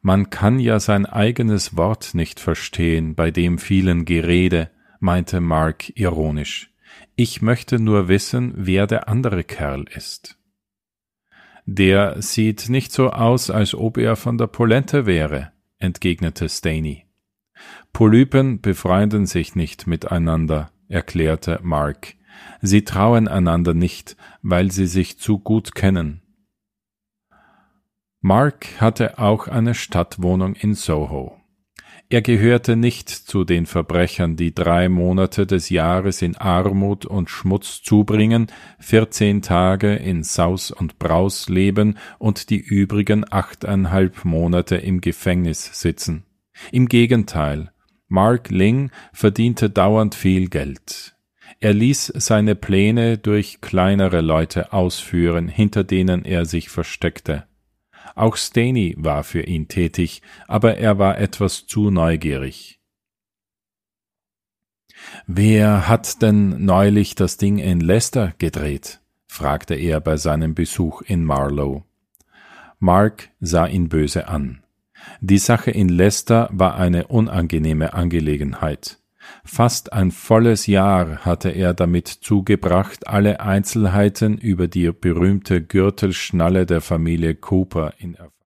Man kann ja sein eigenes Wort nicht verstehen bei dem vielen Gerede, meinte Mark ironisch. Ich möchte nur wissen, wer der andere Kerl ist. Der sieht nicht so aus, als ob er von der Polente wäre, entgegnete Staney. Polypen befreunden sich nicht miteinander, erklärte Mark. Sie trauen einander nicht, weil sie sich zu gut kennen. Mark hatte auch eine Stadtwohnung in Soho. Er gehörte nicht zu den Verbrechern, die 3 Monate des Jahres in Armut und Schmutz zubringen, 14 Tage in Saus und Braus leben und die übrigen 8,5 Monate im Gefängnis sitzen. Im Gegenteil, Mark Ling verdiente dauernd viel Geld. Er ließ seine Pläne durch kleinere Leute ausführen, hinter denen er sich versteckte. Auch Staney war für ihn tätig, aber er war etwas zu neugierig. »Wer hat denn neulich das Ding in Leicester gedreht?« fragte er bei seinem Besuch in Marlow. Mark sah ihn böse an. Die Sache in Leicester war eine unangenehme Angelegenheit. Fast ein volles Jahr hatte er damit zugebracht, alle Einzelheiten über die berühmte Gürtelschnalle der Familie Cooper in